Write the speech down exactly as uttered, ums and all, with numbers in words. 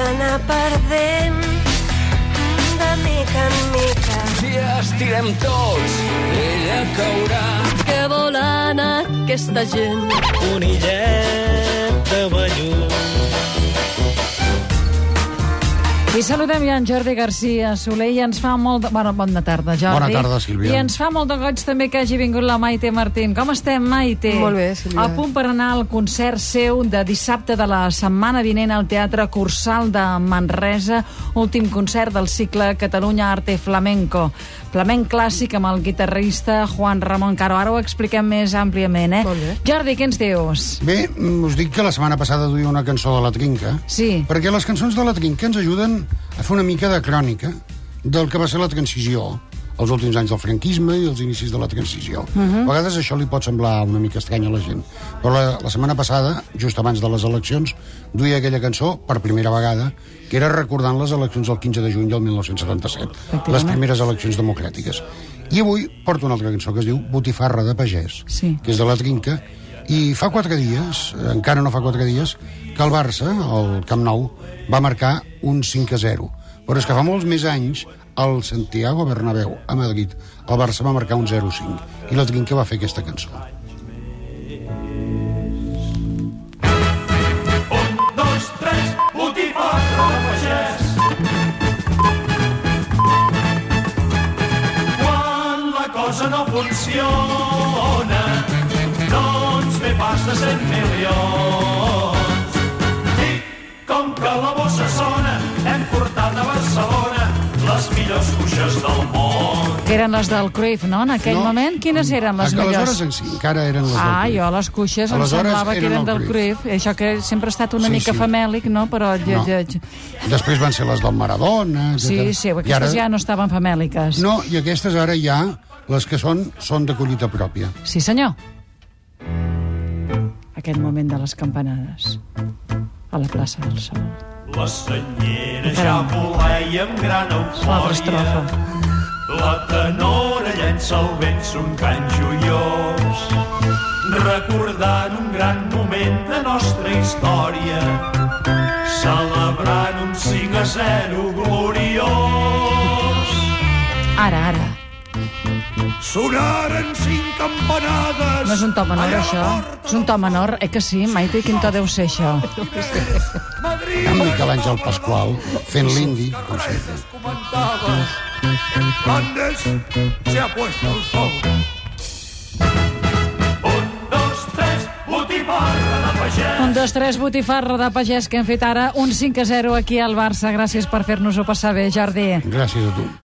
anar perdent de mica en mica. Si estirem tots, ella caurà. Que vol anar aquesta gent? Un illet de vellut. I saludem ja en Jordi Garcia Soler i ens fa molt de... Bueno, bona tarda, Jordi. Bona tarda, Sílvia. I ens fa molt de goig també que hagi vingut la Maite Martín. Com estem, Maite? Molt bé, Sílvia. A punt per anar al concert seu de dissabte de la setmana vinent al Teatre Cursal de Manresa, últim concert del cicle Catalunya Arte Flamenco. Flamenc clàssic amb el guitarrista Juan Ramón Caro. Ara ho expliquem més àmpliament, eh? Molt bé. Jordi, què ens dius? Bé, us dic que la setmana passada duia una cançó de la Trinca, Sí. perquè les cançons de la Trinca ens ajuden a fer una mica de crònica del que va ser la transició, els últims anys del franquisme i els inicis de la transició. Uh-huh. A vegades això li pot semblar una mica estrany a la gent, però la, la setmana passada, just abans de les eleccions, duia aquella cançó, per primera vegada, que era recordant les eleccions del quinze de juny del mil nou-cents setanta-set, les primeres eleccions democràtiques. I avui porto una altra cançó que es diu Botifarra de pagès, Sí. que és de la Trinca, i fa quatre dies, encara no fa quatre dies, que el Barça, al Camp Nou, va marcar un cinc a zero. Però és que fa molts més anys, al Santiago Bernabéu, a Madrid, el Barça va marcar un zero a cinc, i la Trinca va fer aquesta cançó. Un, dos, tres, botifarra de pagès. Quan la cosa no funciona, no ens ve pas de cent milions. I com que la bossa sona, hem portat a Barcelona les millors cuixes del món. Que eren les del Cruyff, no? En aquell No. moment, quines eren les millors? Aleshores en sí, encara eren les del Ah, Cruyff. jo les cuixes em Aleshores semblava que eren eren el del Cruyff. Això que sempre ha estat una Sí, mica sí. famèlic, no? Però... No. Després van ser les del Maradona, Sí, etcètera. sí, I aquestes ara- ja no estaven famèliques. No, i aquestes ara ja, les que són, són de collita pròpia. Sí, senyor. Aquest moment de les campanades a la plaça del Sol. La senyera ja Caram. voleia amb gran L'altra estrofa. eufòria. La tenora llença al vent son cant joiós, recordant un gran moment de nostra història, celebrant un cinc a zero gloriós. Ara, ara. Sonaren cinc campanades. No és un to menor, allà a la això? porta És un to menor, eh que sí? Maite, quin to deu ser, això? Madrid. Amb Miquel Àngel Pasqual, fent l'indi, com sempre. Andes se ha puesto el sol. Un, dos, tres, botifarra de pagès. Un, dos, tres, botifarra de pagès que hem fet ara un cinc a zero aquí al Barça. Gràcies per fer-nos-ho passar bé, Jordi. Gràcies a tu.